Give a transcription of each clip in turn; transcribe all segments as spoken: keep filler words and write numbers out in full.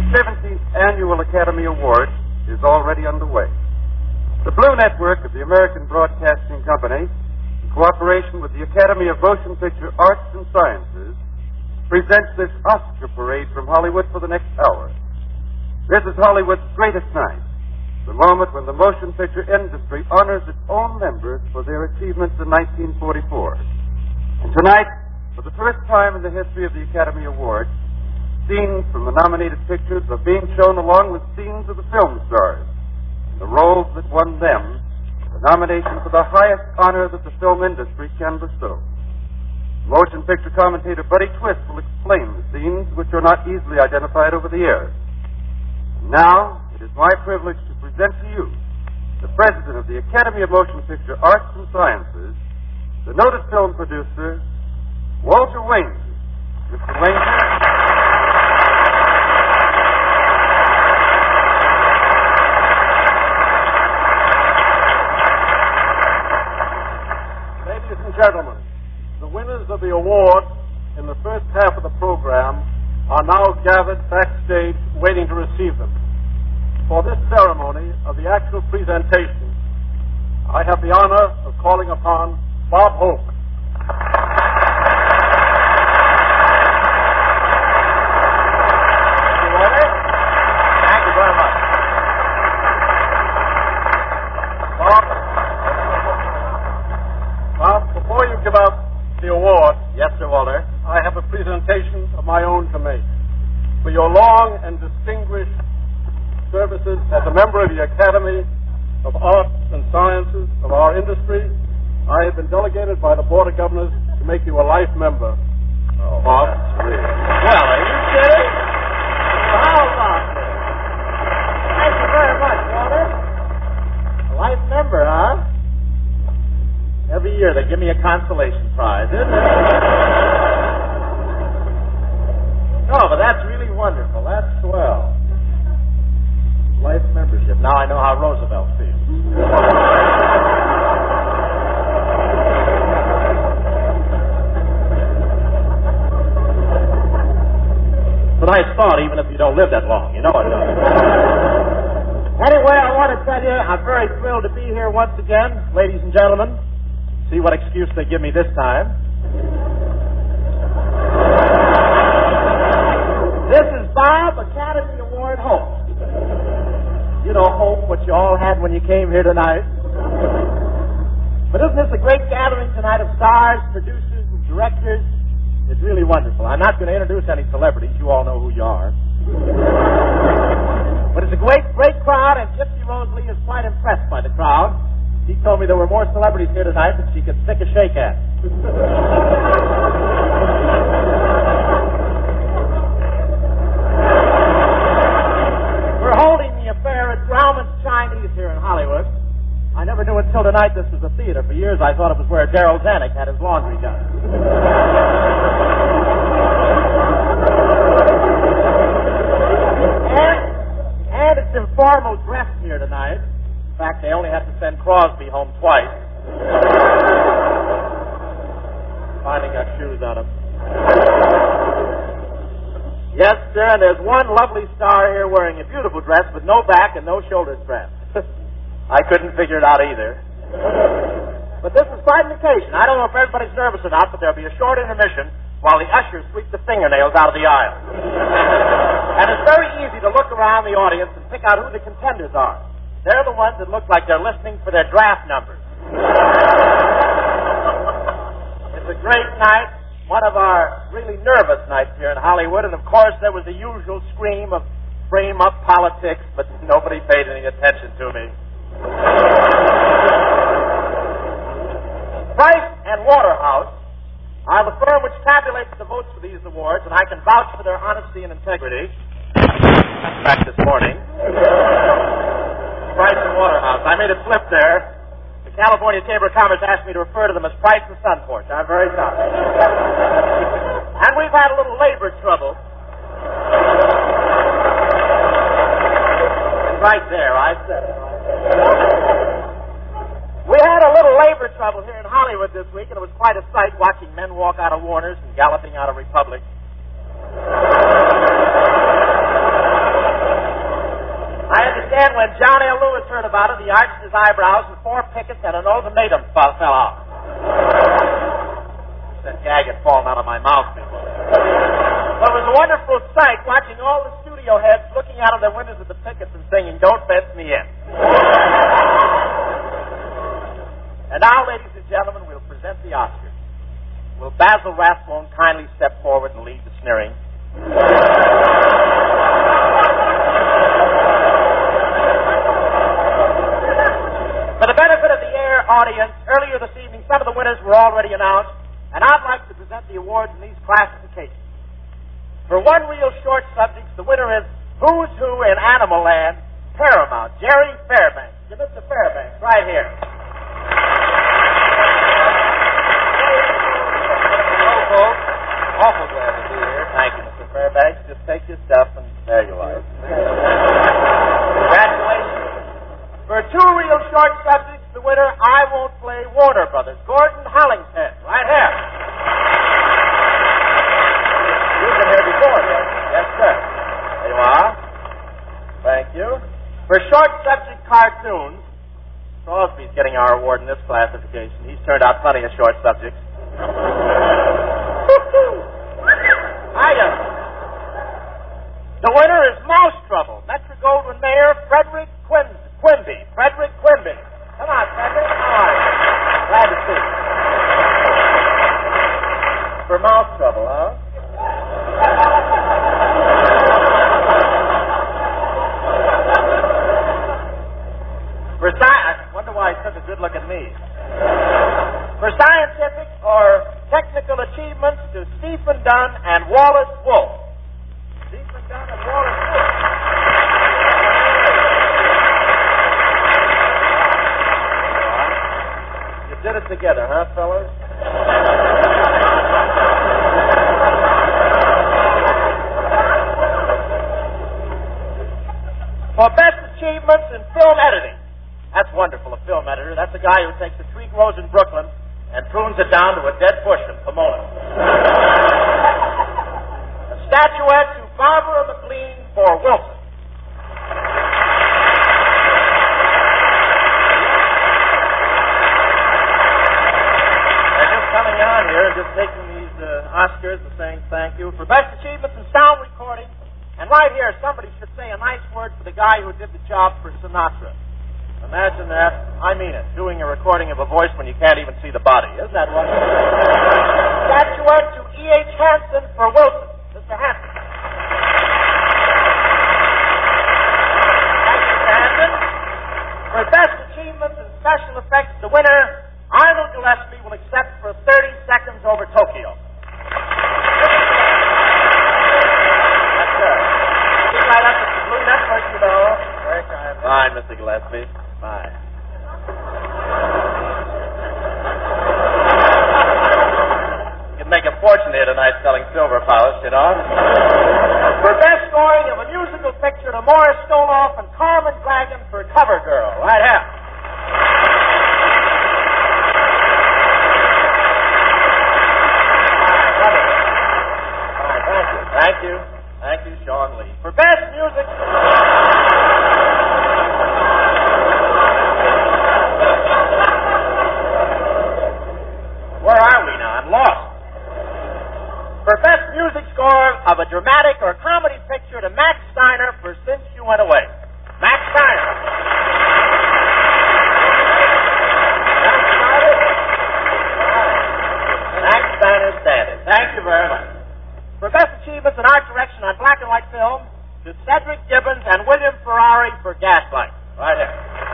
seventeenth Annual Academy Awards is already underway. The Blue Network of the American Broadcasting Company, in cooperation with the Academy of Motion Picture Arts and Sciences, presents this Oscar parade from Hollywood for the next hour. This is Hollywood's greatest night, the moment when the motion picture industry honors its own members for their achievements in nineteen forty-four. And tonight, for the first time in the history of the Academy Awards, scenes from the nominated pictures are being shown along with scenes of the film stars, the roles that won them the nomination for the highest honor that the film industry can bestow. Motion picture commentator Buddy Twist will explain the scenes which are not easily identified over the air. Now, it is my privilege to present to you the president of the Academy of Motion Picture Arts and Sciences, the noted film producer, Walter Wanger. Mister Wanger. Gentlemen, the winners of the award in the first half of the program are now gathered backstage waiting to receive them. For this ceremony of the actual presentation, I have the honor of calling upon Bob Hope. Thank you very much. Bob, Bob, before you give out the award, Yes, Sir Walter. I have a presentation of my own to make. For your long and distinguished services as a member of the Academy of Arts and Sciences of our industry, I have been delegated by the Board of Governors to make you a life member. Oh, Bob? that's weird. Well, are you kidding? How about this? Thank you very much, Walter. A life member, huh? Every year they give me a consolation prize, isn't it? No, but that's really wonderful. That's swell. Life membership. Now I know how Roosevelt feels. It's a nice thought, even if you don't live that long. You know it. Anyway, I want to tell you, I'm very thrilled to be here once again, ladies and gentlemen. See what excuse they give me this time. This is Bob, Academy Award Hope. You know, Hope, what you all had when you came here tonight. But isn't this a great gathering tonight of stars, producers, and directors? It's really wonderful. I'm not going to introduce any celebrities. You all know who you are. But it's a great, great crowd, and Gypsy Rose Lee is quite impressed by the crowd. He told me there were more celebrities here tonight than she could stick a shake at. We're holding the affair at Grauman's Chinese here in Hollywood. I never knew until tonight this was a theater. For years I thought it was where Daryl Zanuck had his laundry done. and, and it's informal dress here tonight. In fact, they only have to send Crosby home twice. Finally got shoes on him. Yes, sir, and there's one lovely star here wearing a beautiful dress with no back and no shoulder straps. I couldn't figure it out either. But this is quite an occasion. I don't know if everybody's nervous or not, but there'll be a short intermission while the ushers sweep the fingernails out of the aisle. And it's very easy to look around the audience and pick out who the contenders are. They're the ones that look like they're listening for their draft numbers. It's a great night, one of our really nervous nights here in Hollywood, and of course there was the usual scream of frame-up politics, but nobody paid any attention to me. Price and Waterhouse are the firm which tabulates the votes for these awards, and I can vouch for their honesty and integrity. Back this morning. Price and Waterhouse. I made a slip there. The California Chamber of Commerce asked me to refer to them as Price and Sunporch. I'm very sorry. And we've had a little labor trouble. It's right there. I said it. We had a little labor trouble here in Hollywood this week, and it was quite a sight watching men walk out of Warner's and galloping out of Republic. Then, when John L. Lewis heard about it, he arched his eyebrows, and four pickets and an ultimatum fell, fell out. That gag had fallen out of my mouth before. Well, it was a wonderful sight watching all the studio heads looking out of their windows at the pickets and singing, "Don't Fence Me In." And now, ladies and gentlemen, we'll present the Oscars. Will Basil Rathbone kindly step forward and lead the sneering? For the benefit of the air audience, earlier this evening, some of the winners were already announced, and I'd like to present the awards in these classifications. For one real short subject, the winner is Who's Who in Animal Land, Paramount, Jerry Fairbanks. To Mister Fairbanks, right here. Hello, folks. Awful glad to be here. Thank you, Mister Fairbanks. Just take your stuff, and there you are. Congratulations. For two real short subjects, the winner, I Won't Play Warner Brothers, Gordon Hollingshead, right here. You've been here before, yes? Yes, sir. There you are. Thank you. For short subject cartoons, Crosby's getting our award in this classification. He's turned out plenty of short subjects. Hiya. The winner is Mouse Trouble, Metro-Goldwyn-Mayer, Frederick Quin- Quimby. Frederick Quimby. Come on, Frederick. How are you? Glad to see you. For Mouse Trouble, huh? For sci- I wonder why he took a good look at me. For scientific or technical achievements to Stephen Dunn and Wallace Wolff. Stephen Dunn and Wallace Wolff. You did it together, huh, fellas? For best achievements in film editing. That's wonderful, a film editor. That's a guy who takes a tree grows in Brooklyn and prunes it down to a dead bush in Pomona. A statuette to Barbara McLean for Wilson. They're just coming on here and just taking these uh, Oscars and saying thank you. For best achievements in sound recording. And right here, somebody should say a nice word for the guy who did the job for Sinatra. Imagine that. I mean it. Doing a recording of a voice when you can't even see the body. Isn't that wonderful? Statuette to E H. Hansen for Wilson. Mister Hansen. Thank you, Mister Hansen. For best achievements in special effects, the winner, Arnold Gillespie, will accept for thirty seconds over Tokyo. That's good. Keep right up with the Blue Network, you know. Very kind. Fine, Mister Gillespie. Fine. You can make a fortune here tonight selling silver polish, you know. For best scoring of a musical picture to Morris Stoloff and Carmen Dragon for Cover Girl. Right here. Fine, thank you. Thank you. Thank you, Sean Lee. For best music... Where are we now? I'm lost. For best music score of a dramatic or comedy picture to Max Steiner for Since You Went Away. Max Steiner. Max Steiner standing. Thank you very much. For best achievements in art direction on black and white film to Cedric Gibbons and William Ferrari for Gaslight. Right here.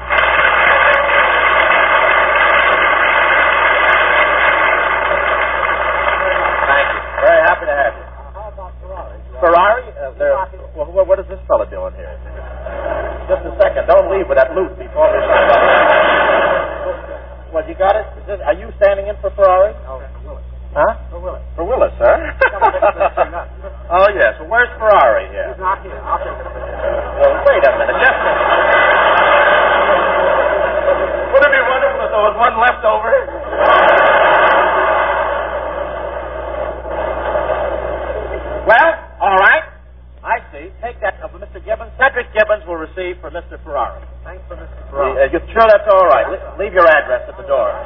Very happy to have you. Uh, how about Ferrari? Ferrari? Uh, well, what, what is this fella doing here? Just a second. Don't leave with that loot before we start. Well, you got it? Is this, are you standing in for Ferrari? No, for Willis. Huh? For Willis. For Willis, sir? Oh, yes. Well, where's Ferrari here? He's not here. I'll take it. Well, wait a minute. Just a Would it be wonderful if there was one left over? Well, all right. I see. Take that, uh, Mister Gibbons. Cedric Gibbons will receive for Mister Ferrari. Thanks for Mister Ferrari. Uh, you sure that's all right? Le- leave your address at the door.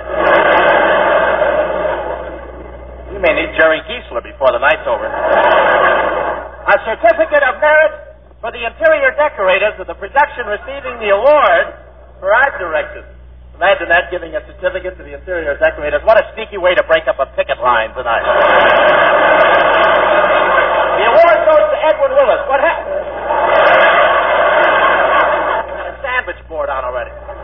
You may need Jerry Giesler before the night's over. A certificate of merit for the interior decorators of the production receiving the award for art direction. Imagine that, giving a certificate to the interior decorators. What a sneaky way to break up a picket line tonight. The award goes to Edwin Willis. What happened? Got a sandwich board on already.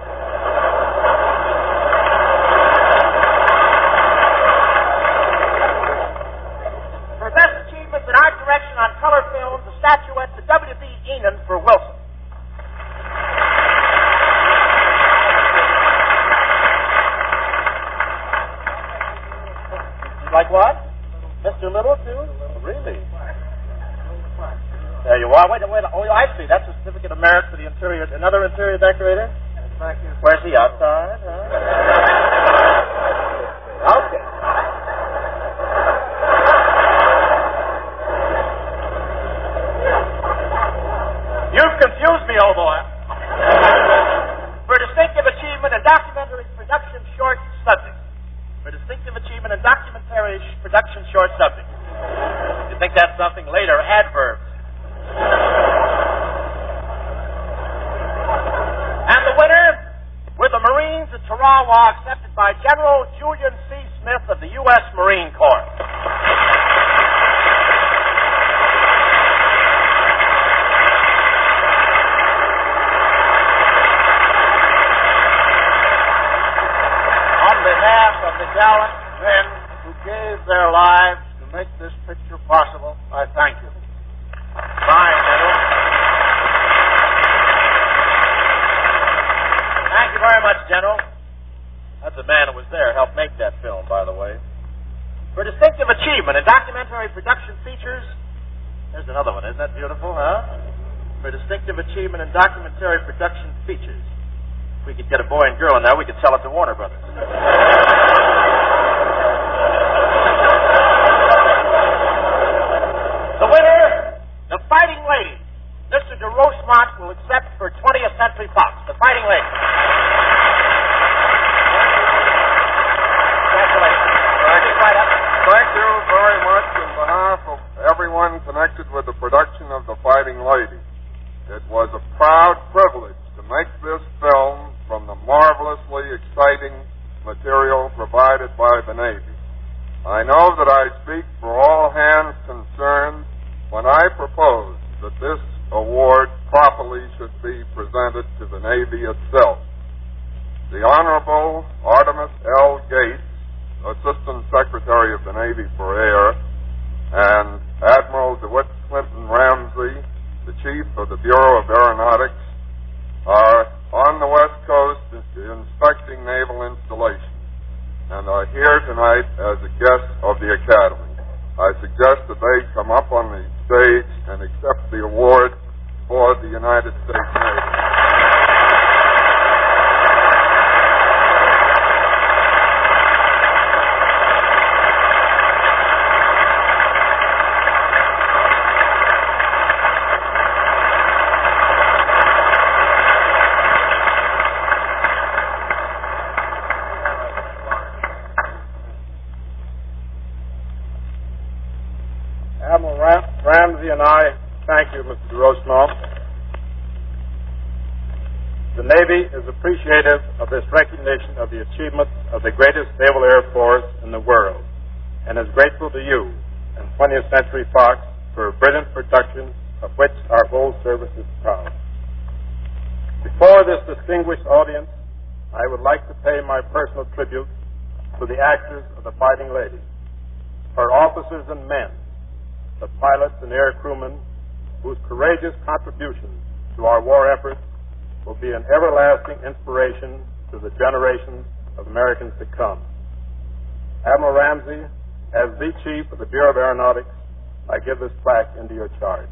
For best achievements in art direction on color films, a statuette to W B. Enon for Wilson. Like what? Mister Little, too? Really? There you are. Wait, wait. Oh, I see. That's a certificate of merit for the interior. Another interior decorator? Where's he? Outside? Huh? Okay. You've confused me, old boy. For distinctive achievement in documentary production short subjects. For distinctive achievement in documentary production short subjects. You think that's something later? Adverbs. And the winner, with the Marines at Tarawa, accepted by General Julian C. Smith of the U S Marine Corps. On behalf of the gallant men who gave their lives to make this picture possible, I thank you. Fine, General. Thank you very much, General. That's the man who was there, helped make that film, by the way. For distinctive achievement in documentary production features, there's another one. Isn't that beautiful, huh? For distinctive achievement in documentary production features. If we could get a boy and girl in there, we could sell it to Warner Brothers. The winner, the Fighting Lady. Mister de Rosemont will accept for twentieth Century Fox. The Fighting Lady. Congratulations. Thank you. Thank you very much on behalf of everyone connected with the production of The Fighting Lady. It was a proud privilege to make this film from the marvelously exciting material provided by the Navy. I know that I speak for all hands concerned when I propose that this award properly should be presented to the Navy itself. The Honorable Artemus L. Gates, Assistant Secretary of the Navy for Air, and Admiral DeWitt Clinton Ramsey, the Chief of the Bureau of Aeronautics, are on the West Coast inspecting naval installations and are here tonight as a guest of the Academy. I suggest that they come up on the stage and accept the award for the United States Navy. Admiral Ram- Ramsey and I thank you, Mister de Rosemont. The Navy is appreciative of this recognition of the achievements of the greatest naval air force in the world and is grateful to you and twentieth Century Fox for a brilliant production of which our whole service is proud. Before this distinguished audience, I would like to pay my personal tribute to the actors of The Fighting Lady, her officers and men, the pilots and air crewmen whose courageous contributions to our war efforts will be an everlasting inspiration to the generations of Americans to come. Admiral Ramsey, as the Chief of the Bureau of Aeronautics, I give this plaque into your charge.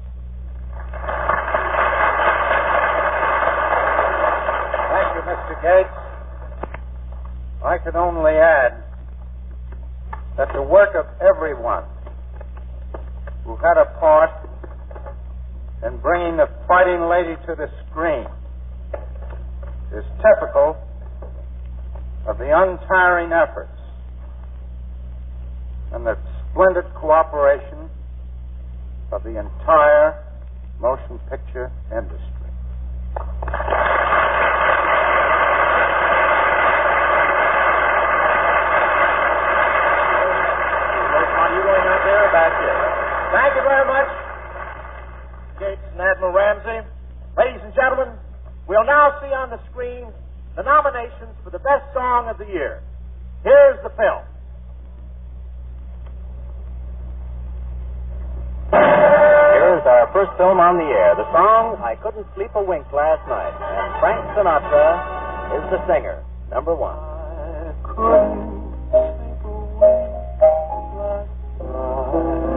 Thank you, Mister Gates. I can only add that the work of everyone who had a part in bringing the fighting lady to the screen is typical of the untiring efforts and the splendid cooperation of the entire motion picture industry. Thank you very much, Gates and Admiral Ramsey. Ladies and gentlemen, we'll now see on the screen the nominations for the best song of the year. Here's the film. Here's our first film on the air. The song, I Couldn't Sleep a Wink Last Night. And Frank Sinatra is the singer. Number one. I couldn't sleep a wink last night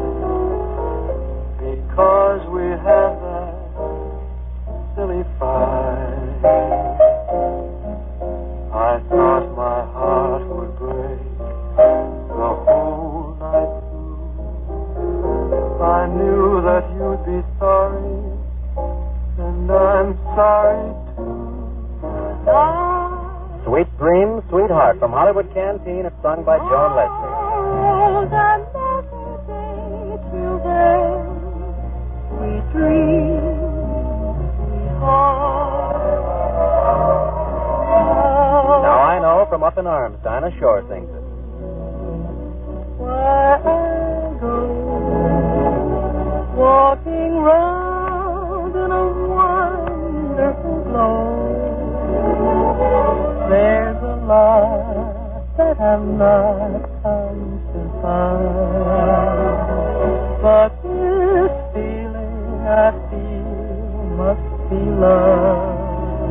because we had that silly fight. I thought my heart would break the whole night through. I knew that you'd be sorry, and I'm sorry too. I Sweet Dreams, Sweetheart from Hollywood Canteen. It's sung by Joan Leslie. hold another day till then. Sweet dreams, sweetheart. Now I know from Up in Arms, Dinah Shore sings it. Where I go, walking round in a wonderful glow. There's a lot that I've not come to find, but this feeling I feel must be love.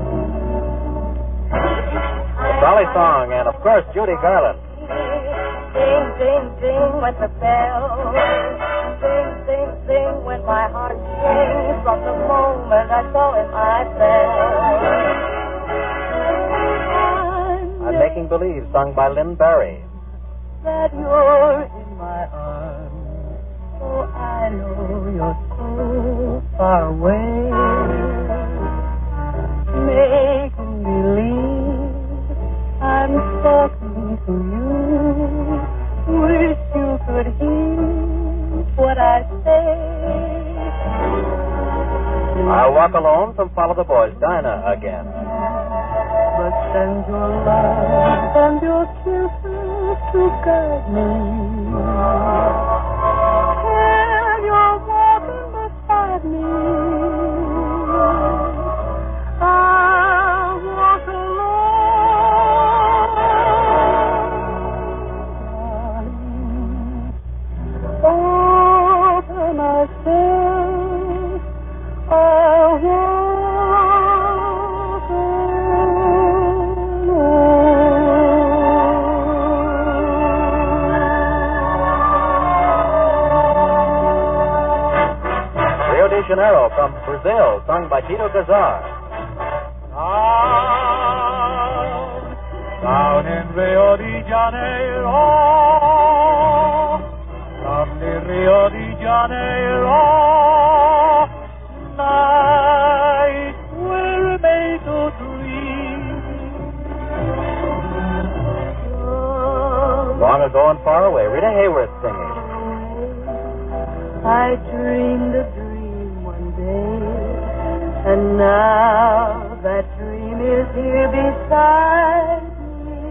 The Dolly Song, and of course, Judy Garland. Ding, ding, ding went the bell. Ding, ding, ding went my heart sings from the moment I saw him I fell. I'm Making Believe, sung by Lynn Barry. That you're in my arms, oh I know you're so far away. Making believe I'm talking to you. Wish you could hear what I say. I'll Walk Alone from Follow the Boys, Dinah again. But send your love and your kisses to guide me. And you're walking beside me. I'll walk alone. Open myself. I'll walk. Janeiro from Brazil, sung by Tito Gazar. Down, down in Rio de Janeiro, down in Rio de Janeiro, night we're made to dream. Long ago and far away, Rita Hayworth singing. I dreamed a dream one day, and now that dream is here beside me.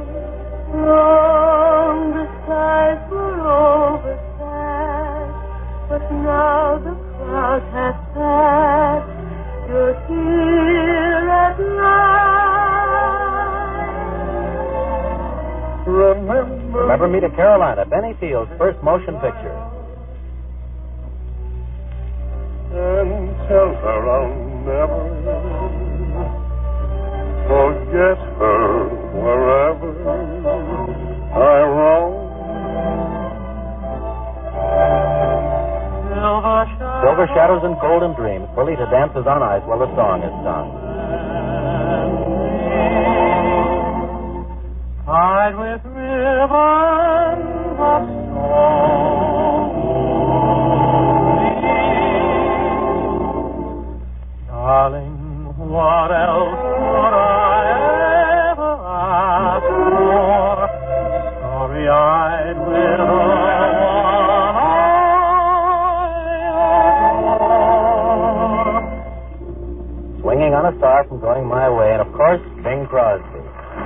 Long the skies were overcast, but now the cloud has passed. You're here at last. Remember, Remember Me to Carolina, Benny Fields' first motion picture. And tell her I'll never forget her wherever I roam. Silver Shadows and Golden Dreams. Perlita dances on ice while the song is sung. Tied with ribbons of song, Darling, what else could I ever ask for? Starry-eyed with the one I adore. Swinging on a Star from Going My Way, and of course, Bing Crosby.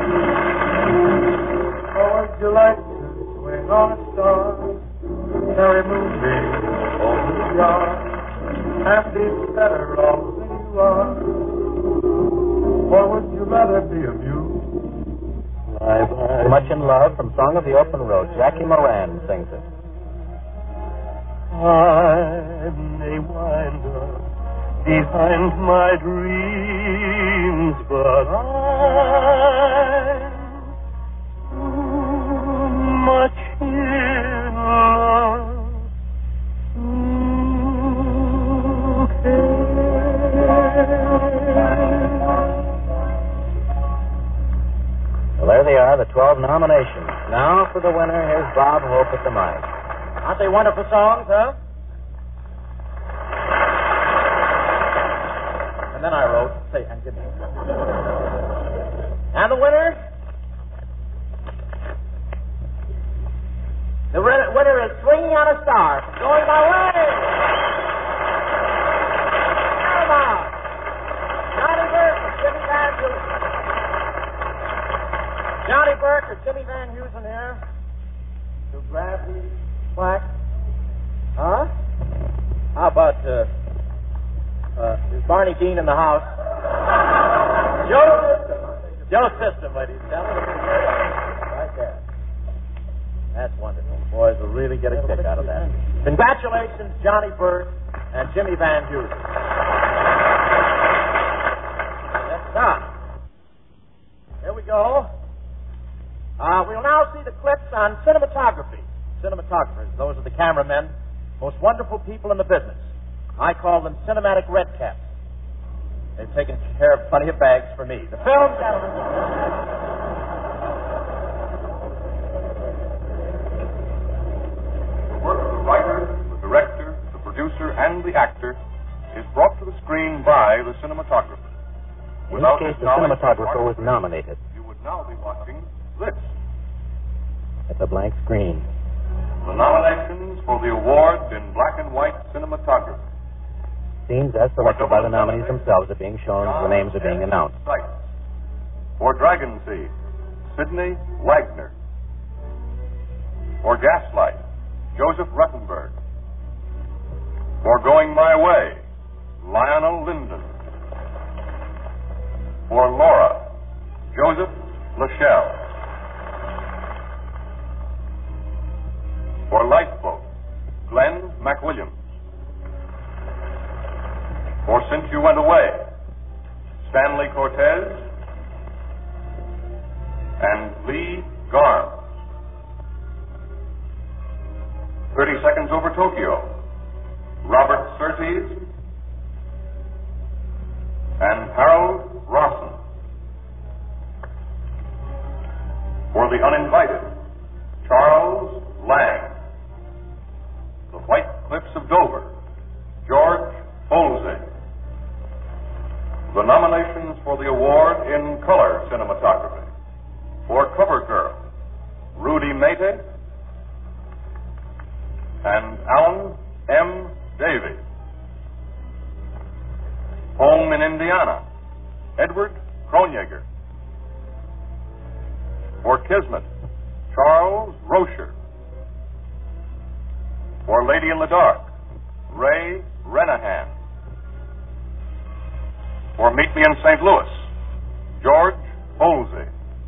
How would you like to swing on a star? Carry moonbeams over the yard, and be better off than you are. Or would you rather be a muse? Much in Love from Song of the Open Road. Jackie Moran sings it. I may wind up behind my dreams, but I'm too much in love to Well, there they are, the twelve nominations. Now for the winner, here's Bob Hope at the mic. Aren't they wonderful songs, huh? And then I wrote, say, and give me. And the winner? The winner winner is Swinging on a Star from Going My Way. Paramount. Johnny Burke and Jimmy Van Heusen. Johnny Burke or Jimmy Van Heusen here to grab the plaque. Huh? How about, uh, uh, is Barney Dean in the house? Joe System. Joe System, ladies and gentlemen. Right there. That's wonderful. Boys will really get a kick out of that. Congratulations, Johnny Burke and Jimmy Van Heusen. Next up. Here we go. Uh, we'll now see the clips on cinematography. Cinematographers, those are the cameramen, most wonderful people in the business. I call them cinematic redcaps. They've taken care of plenty of bags for me. The film, gentlemen. The work of the writer, the director, the producer, and the actor is brought to the screen by the cinematographer. In this case, the cinematographer was nominated. You would now be watching this. At the blank screen. The nominations for the award in black and white cinematography. Scenes as selected by the nominees themselves are being shown as the names are being announced. For Dragon Seed, Sidney Wagner. For Gaslight, Joseph Ruttenberg. For Going My Way, Lionel Linden. For Laura, Joseph Lachelle. For Lifeboat, Glenn McWilliams. For Since You Went Away, Stanley Cortez and Lee Garms. Thirty Seconds Over Tokyo, Robert Surtees and Harold Rawson. For The Uninvited, Charles Lang. The White Cliffs of Dover, George Folsey. The nominations for the award in color cinematography. For Cover Girl, Rudy Mate and Alan M. Davey. Home in Indiana, Edward Kronjager. For Kismet, Charles Rocher. For Lady in the Dark, Ray Renahan. For Meet Me in Saint Louis, George Folsey.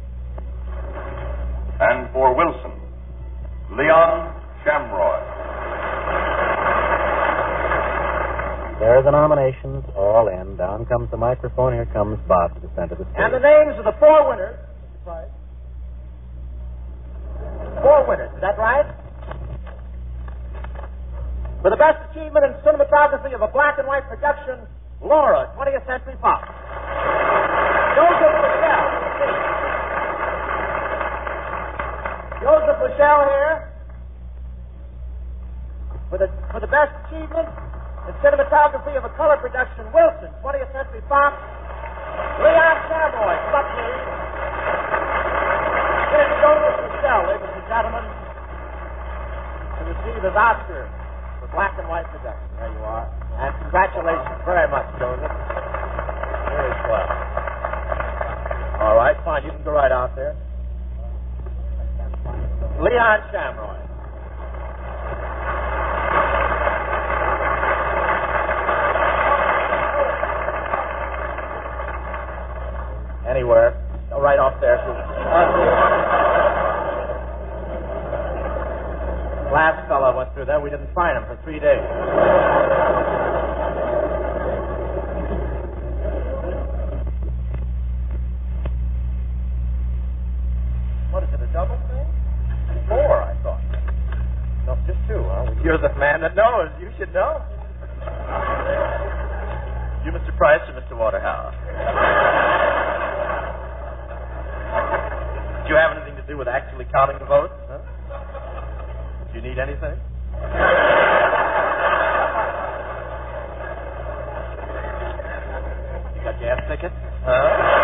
And for Wilson, Leon Shamroy. There are the nominations, all in. Down comes the microphone. Here comes Bob to the center of the stage. And the names of the four winners. Right. Four winners, is that right? For the best achievement in cinematography of a black and white production, Laura, twentieth Century Fox. Joseph Lachelle. Joseph Lachelle here. For the, for the best achievement in cinematography of a color production, Wilson, twentieth Century out there? Leon Shamroy. Anywhere. Go right off there. Last fellow went through there. We didn't find him for three days. What is it, a double thing? Four, I thought. No, just two, huh? You're the man that knows. You should know. You, Mister Price, or Mister Waterhouse? Did you have anything to do with actually counting the votes? Huh? Do you need anything? You got gas tickets? Huh?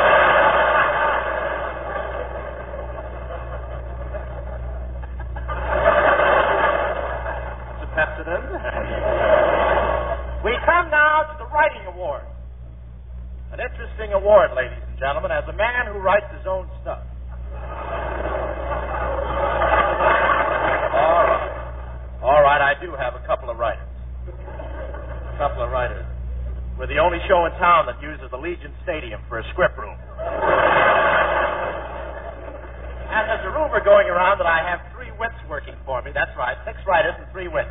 We come now to the Writing Award. An interesting award, ladies and gentlemen, as a man who writes his own stuff. All right. All right, I do have a couple of writers. A couple of writers. We're the only show in town that uses the Legion Stadium for a script room. And there's a rumor going around that I have three wits working for me. That's right, six writers and three wits.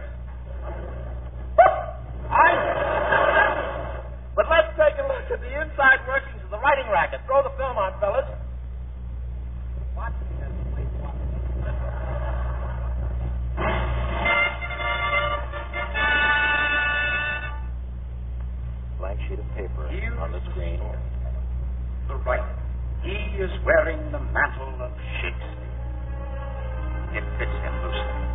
I... But let's take a look at the inside workings of the writing racket. Throw the film on, fellas. What? Blank sheet of paper Here's on the screen. The writer. He is wearing the mantle of Shakespeare. It fits him loosely.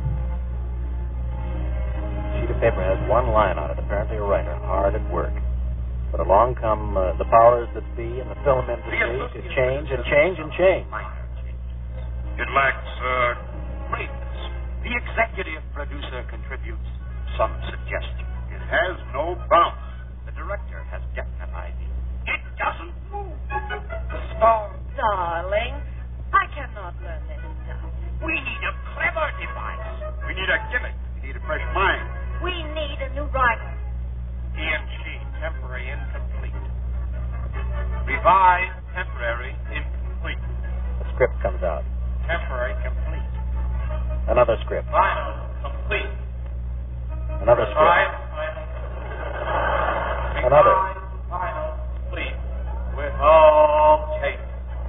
Sheet of paper has one line on it, apparently a writer, hard at work. But along come uh, the powers that be in the film industry to change and change and change. It lacks uh, greatness. The executive producer contributes some suggestion. It has no bounce. The director has definite ideas. It doesn't move. The star... Darling, I cannot learn this stuff. We need a clever device. We need a gimmick. We need a fresh mind. We need a new writer. He and she, temporary incomplete. Revised, temporary, incomplete. The script comes out. Temporary, complete. Another script. Final, complete. Another script. Revised, final. Another. Revised, final, complete. With all changes.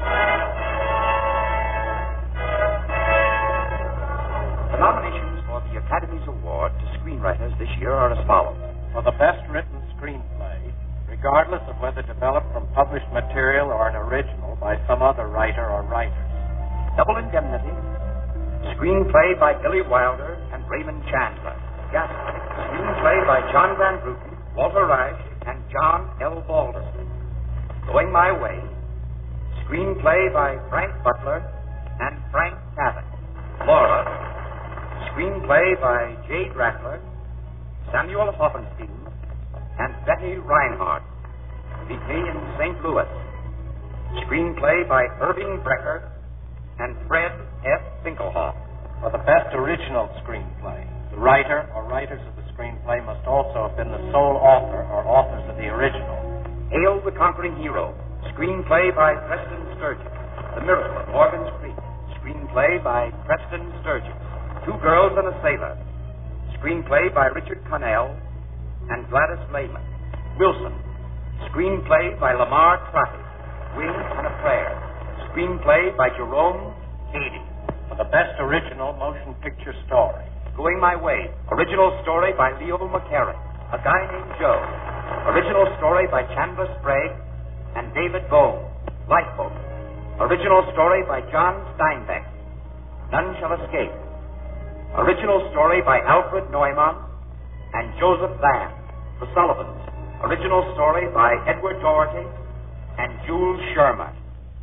The nominations for the Academy's Award to screenwriters this year are as follows. For the best written screenplay, regardless of whether developed from published material or an original by some other writer or writers. Double Indemnity. Screenplay by Billy Wilder and Raymond Chandler. Gaslight. Screenplay by John Van Bruten, Walter Reich, and John L. Balderson. Going My Way. Screenplay by Frank Butler and Frank Cabot. Laura. Screenplay by Jade Rattler, Samuel Hoffenstein, and Betty Reinhardt. Meet Me in Saint Louis. Screenplay by Irving Brecker and Fred F. Finkelhoff. For the best original screenplay, the writer or writers of the screenplay must also have been the sole author or authors of the original. Hail the Conquering Hero. Screenplay by Preston Sturges. The Miracle of Morgan's Creek. Screenplay by Preston Sturges. Two Girls and a Sailor. Screenplay by Richard Connell and Gladys Lehman. Wilson. Screenplay by Lamar Trotty. Wing and a Prayer. Screenplay by Jerome Cady. For the best original motion picture story. Going My Way. Original story by Leo McCarran. A Guy Named Joe. Original story by Chandler Sprague and David Bone. Lifeboat. Original story by John Steinbeck. None Shall Escape. Original story by Alfred Neumann and Joseph Van. The Sullivans. Original story by Edward Doherty and Jules Sherman.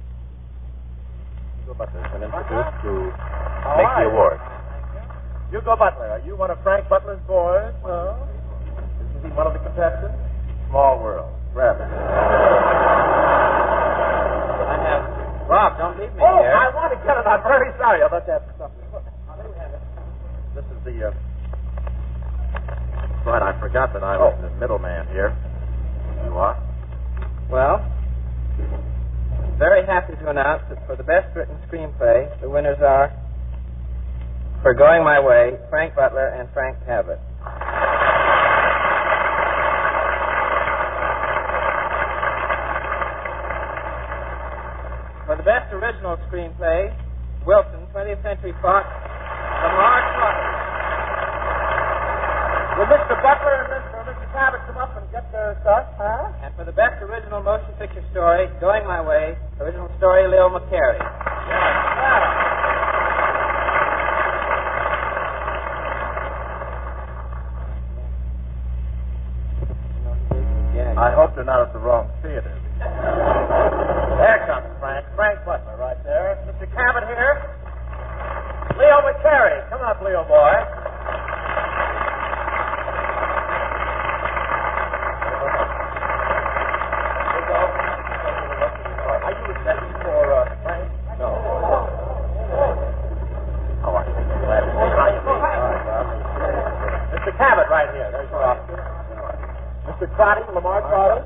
Hugo Butler has been introduced to All make right. the award. Hugo Butler, are you one of Frank Butler's boys? No? Isn't he one of the contestants? Small world. Rather. I have... Rob, don't leave me. I'm very sorry about that. This is the, uh... Right, I forgot that I was oh. the middleman here. You are? Well, I'm very happy to announce that for the best written screenplay, the winners are, For Going My Way, Frank Butler and Frank Cabot. For the best original screenplay, Wilson, twentieth Century Fox, Lamar Trotter. Will Mister Butler and Mister Mister Cabot come up and get their stuff, huh? And for the best original motion picture story, Going My Way, original story, Leo McCarey. Yeah. I hope they're not at the wrong theater. There comes Frank. Frank Butler right there. Mister Cabot here. Leo McCarey. Come up, Leo boy. Are you ready for uh, Frank? No. Oh, I'm glad to see you. Mister Cabot right here. There's your officer. Mister Crotty, Lamar Crotty.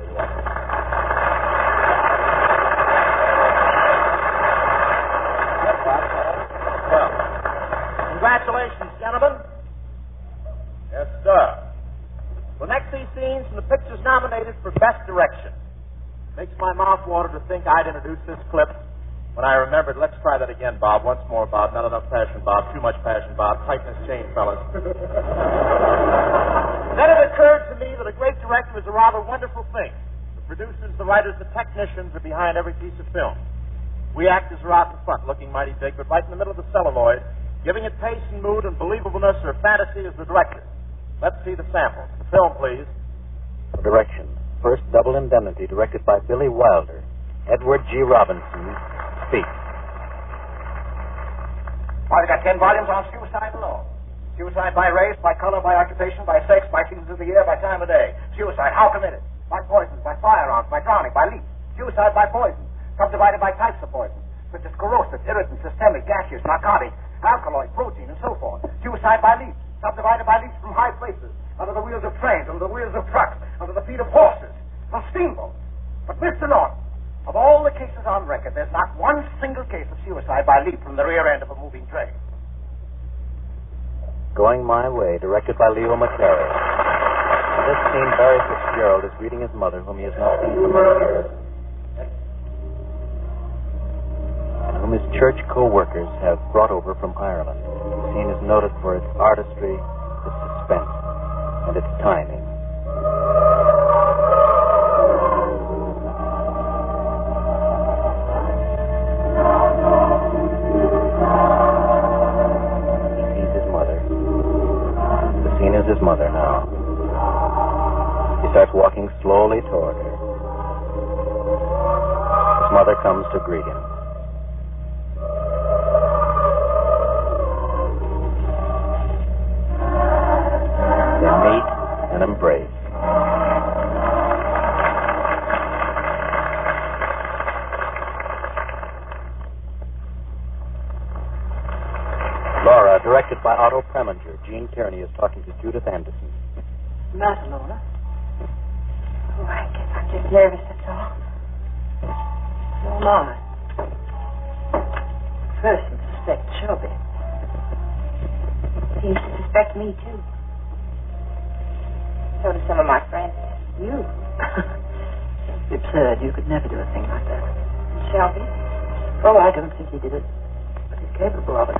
Congratulations, gentlemen. Yes, sir. We'll next see scenes from the pictures nominated for Best Direction. Makes my mouth water to think I'd introduce this clip when I remembered. Let's try that again, Bob. Once more, Bob. Not enough passion, Bob. Too much passion, Bob. Tighten this chain, fellas. Then it occurred to me that a great director is a rather wonderful thing. The producers, the writers, the technicians are behind every piece of film. We actors are out in front, looking mighty big, but right in the middle of the celluloid, giving it pace and mood and believableness or fantasy is the director. Let's see the sample. The film, please. Direction. First, Double Indemnity, directed by Billy Wilder. Edward G. Robinson speaks. Well, I've got ten volumes on suicide alone. Suicide by race, by color, by occupation, by sex, by seasons of the year, by time of day. Suicide, how committed? By poisons, by firearms, by drowning, by leaks. Suicide by poison, subdivided by types of poison, such as corrosive, irritant, systemic, gaseous, narcotic, alkaloid, protein, and so forth. Suicide by leaks, subdivided by leaks from high places, under the wheels of trains, under the wheels of trucks, under the feet of horses, from steamboats. But, Mister Norton, of all the cases on record, there's not one single case of suicide by leap from the rear end of a moving train. Going My Way, directed by Leo McCarey. In this scene, Barry Fitzgerald is greeting his mother, whom he has not seen for many years, and whom his church co-workers have brought over from Ireland. The scene is noted for its artistry, its suspense, and its timing. His mother now. He starts walking slowly toward her. His mother comes to greet him. They meet and embrace. Laura, directed by Otto Preminger. Gene Tierney is talking to Judith Anderson. Matter, Laura? Oh, I guess I'm just nervous, that's all. So am I. Person suspects Shelby. Seems to suspect me, too. So do some of my friends. You? It's absurd. You could never do a thing like that. Shelby? Oh, I don't think he did it. But he's capable of it.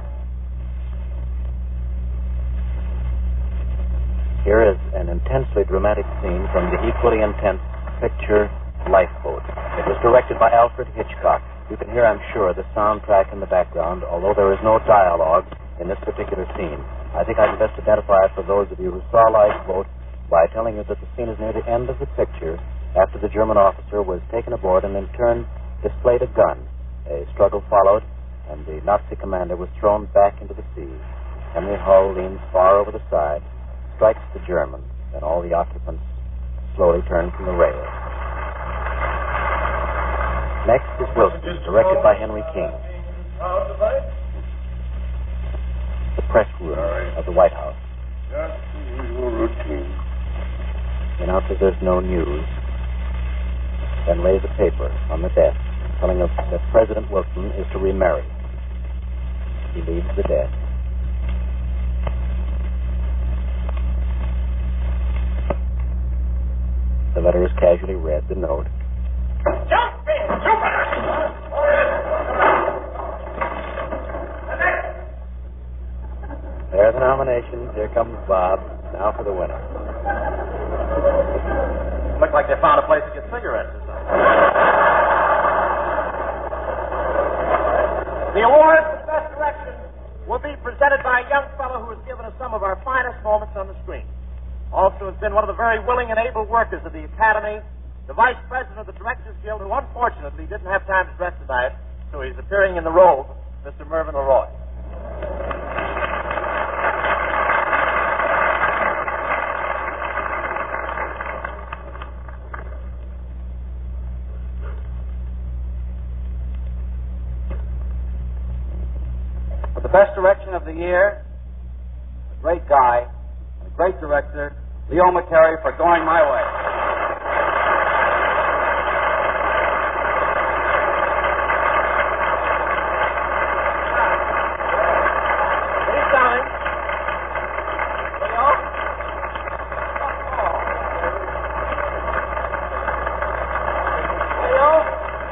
Here is an intensely dramatic scene from the equally intense picture Lifeboat. It was directed by Alfred Hitchcock. You can hear, I'm sure, the soundtrack in the background, although there is no dialogue in this particular scene. I think I can best identify it for those of you who saw Lifeboat by telling you that the scene is near the end of the picture after the German officer was taken aboard and in turn displayed a gun. A struggle followed, and the Nazi commander was thrown back into the sea. Henry Hull leans far over the side, strikes the German, and all the occupants slowly turn from the rail. Next is Wilson, directed by Henry King. How's the fight? The press room of the White House. Just the usual routine. He announces there's no news, then lays a paper on the desk telling us that President Wilson is to remarry. He leaves the desk. The letter is casually read, the note. Jumping Jupiter! There are the nominations. Here comes Bob. Now for the winner. Looked like they found a place to get cigarettes or something. The award for the best direction will be presented by a young fellow who has given us some of our finest moments on the screen. Also has been one of the very willing and able workers of the Academy, the vice president of the Directors Guild, who unfortunately didn't have time to dress tonight, so he's appearing in the role of Mister Mervyn LeRoy. For the best direction of the year, a great guy, a great director, Leo McCarey, for Going My Way. He's coming. Leo? Leo?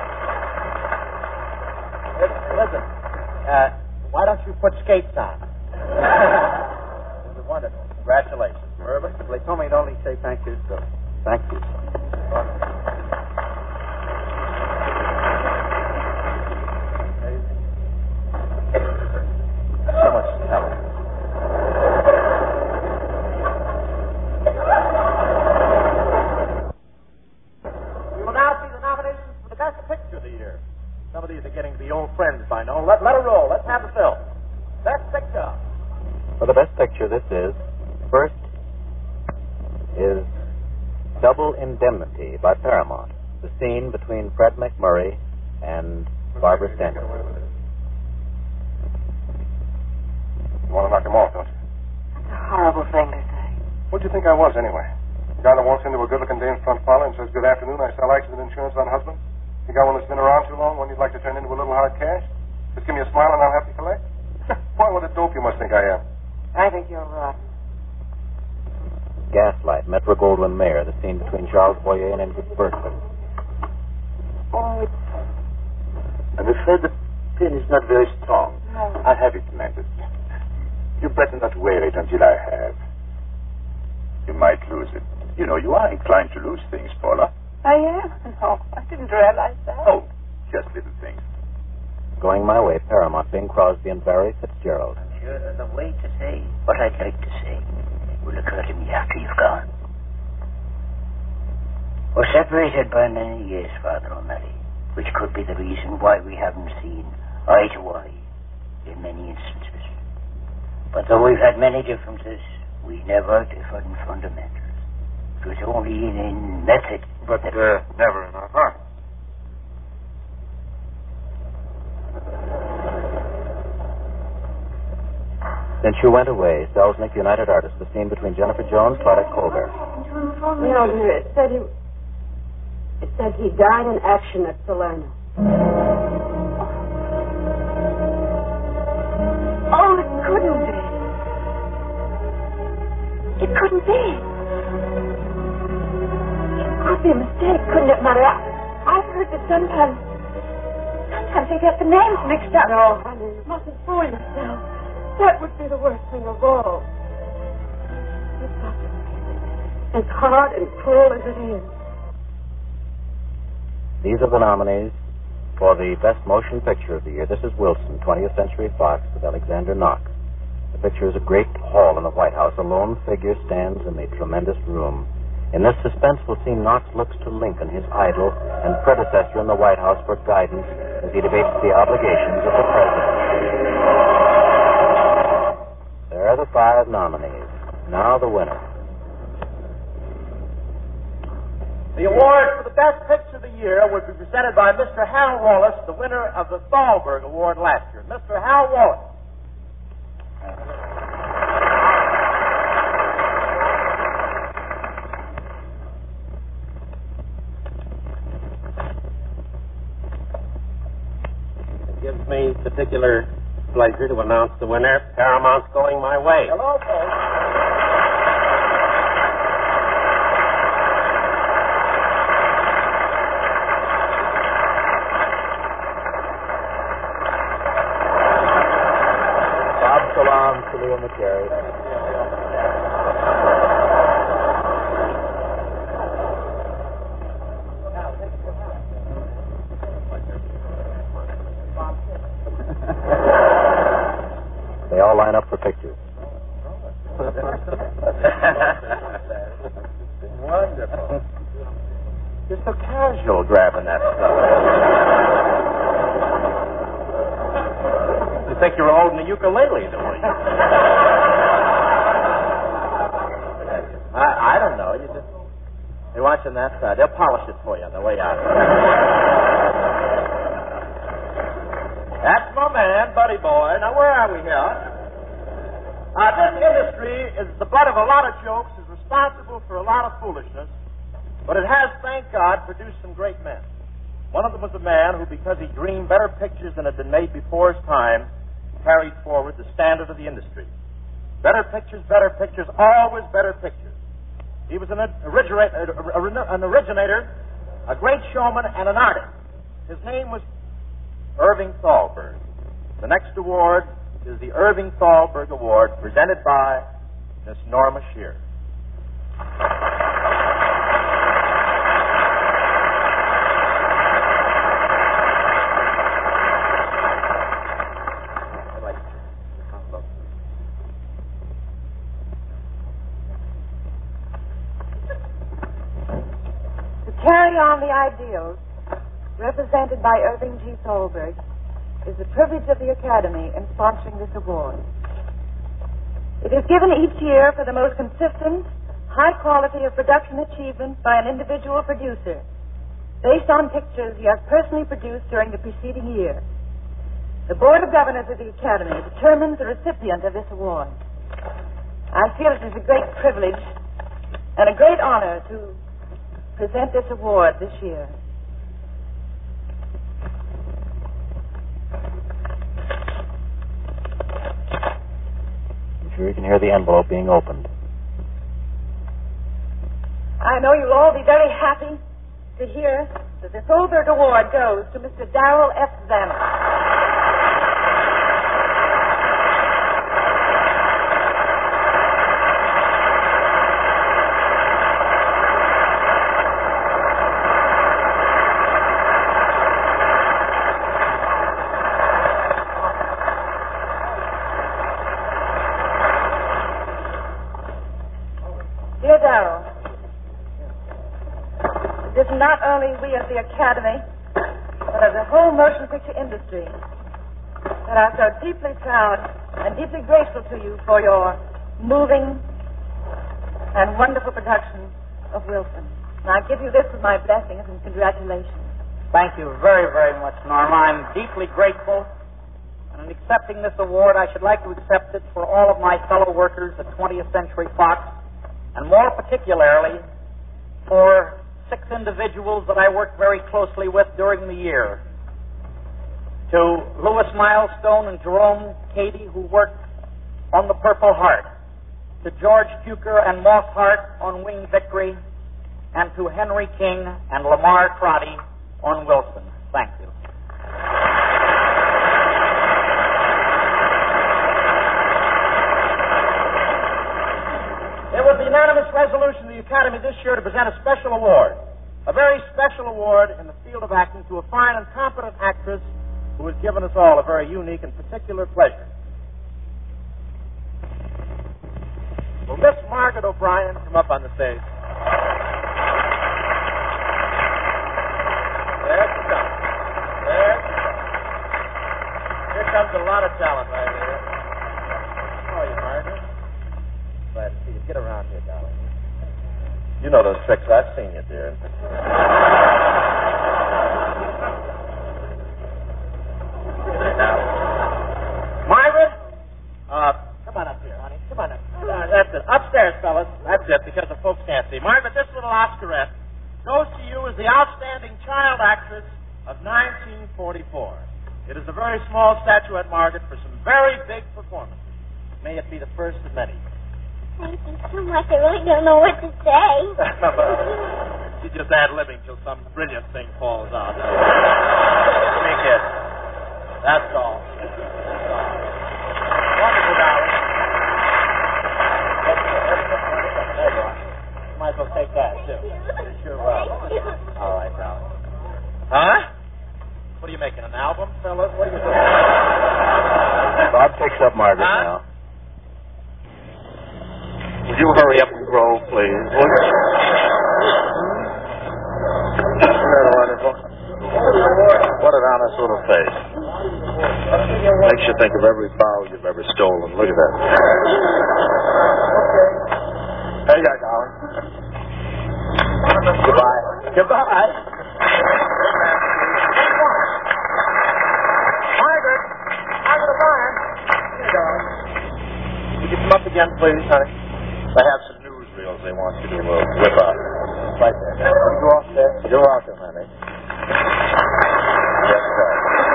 Listen, uh, why don't you put skates on? This is wonderful. Congratulations. Mervyn? They told me to only say thank you, so thank you. So much talent. We will now see the nominations for the best picture of the year. Some of these are getting to be old friends by now. Let, let it roll. Let's have the film. Best picture. For the best picture, this is, first, is Double Indemnity by Paramount, the scene between Fred McMurray and Barbara Stanton. You want to knock him off, don't you? That's a horrible thing to say. What do you think I was, anyway? The guy that walks into a good-looking dame's front parlor and says, "Good afternoon, I sell accident insurance on husband." The guy one that's been around too long, one you'd like to turn into a little hard cash? Just give me a smile and I'll have to collect? Boy, what a dope you must think I am. I think you're right. Gaslight, Metro-Goldwyn-Mayer, the scene between Charles Boyer and Ingrid Bergman. Oh, it's... I'm afraid the pin is not very strong. No. I'll have it mended. You better not wear it until I have. You might lose it. You know, you are inclined to lose things, Paula. I am? No, I didn't realize that. Oh, just little things. Going My Way, Paramount, Bing Crosby and Barry Fitzgerald. Sure, there's a way to say what I'd like to say will occur to me after you've gone. We're separated by many years, Father O'Malley, which could be the reason why we haven't seen eye to eye in many instances. But though we've had many differences, we never differed in fundamentals. It was only in, in method. But uh, never in our heart. Since you went away, Selznick, United Artists, the scene between Jennifer Jones, Claudette Colbert. No, dear, it said he... It said he died in action at Salerno. Oh, it couldn't be. It couldn't be. It could be a mistake, couldn't it, Mother? I, I've heard that sometimes... Sometimes they get the names mixed up. No, honey, you mustn't fool yourself. That would be the worst thing of all. As hard and cruel as it is. These are the nominees for the Best Motion Picture of the year. This is Wilson, twentieth Century Fox, with Alexander Knox. The picture is a great hall in the White House. A lone figure stands in the tremendous room. In this suspenseful scene, Knox looks to Lincoln, his idol and predecessor in the White House, for guidance as he debates the obligations of the president. There are the five nominees. Now the winner. The award for the best picture of the year would be presented by Mister Hal Wallace, the winner of the Thalberg Award last year. Mister Hal Wallace. It gives me particular pleasure to announce the winner. Paramount's going my way. Hello, folks. Salam to Lou and McCary. They all line up for pictures. Wonderful. You're so casual grabbing that stuff. You think you're holding a ukulele, don't you? I, I don't know. You just you're watching that side. They'll polish it for you on the way out. That's my man, Buddy Boy. Now, where are we here? Uh, this industry is the butt of a lot of jokes, is responsible for a lot of foolishness, but it has, thank God, produced some great men. One of them was a man who, because he dreamed better pictures than had been made before his time, carried forward the standard of the industry. Better pictures, better pictures, always better pictures. He was an originator, an originator, a great showman, and an artist. His name was Irving Thalberg. The next award is the Irving Thalberg Award, presented by Miss Norma Shear. Carry on the ideals represented by Irving G. Thalberg is the privilege of the Academy in sponsoring this award. It is given each year for the most consistent, high quality of production achievement by an individual producer, based on pictures he has personally produced during the preceding year. The Board of Governors of the Academy determines the recipient of this award. I feel it is a great privilege and a great honor to present this award this year. I'm sure you can hear the envelope being opened. I know you'll all be very happy to hear that the Thalberg Award goes to Mister Darrell F. Zanuck. Dear Darrell, it is not only we of the Academy, but of the whole motion picture industry that are so deeply proud and deeply grateful to you for your moving and wonderful production of Wilson. And I give you this with my blessings and congratulations. Thank you very, very much, Norma. I'm deeply grateful. And in accepting this award, I should like to accept it for all of my fellow workers at twentieth Century Fox, and more particularly for six individuals that I worked very closely with during the year. To Louis Milestone and Jerome Cady, who worked on The Purple Heart. To George Cukor and Moss Hart on Winged Victory. And to Henry King and Lamar Crotty on Wilson. Thank you. It was the unanimous resolution of the Academy this year to present a special award, a very special award in the field of acting to a fine and competent actress who has given us all a very unique and particular pleasure. Will Miss Margaret O'Brien come up on the stage? There she comes. There she comes. Here comes a lot of talent right here. How are you, Margaret? Glad to see you. Get around here, darling. You know those tricks. I've seen you, dear. child actress of nineteen forty-four. It is a very small statuette market for some very big performances. May it be the first of many. Thank you so much. I really don't know what to say. She just ad-libbing till some brilliant thing falls out. Give me a kiss. That's all. That's all. Wonderful, darling. There you are. Might as well take that, too. Sure will. All right, darling. Huh? What are you making, an album, fellas? What are you doing? Bob picks up Margaret huh? now. Would you hurry up and grow, please? Would you? Isn't that wonderful? What an honest little face. Makes you think of every bow you've ever stolen. Look at that. There you go, darling. Goodbye. Goodbye. Margaret. Margaret O'Brien. Here you go. Would you come up again, please, honey? They have some newsreels they want you to uh, whip up. Right there. Now, go off there. You're welcome, honey. Yes, sir.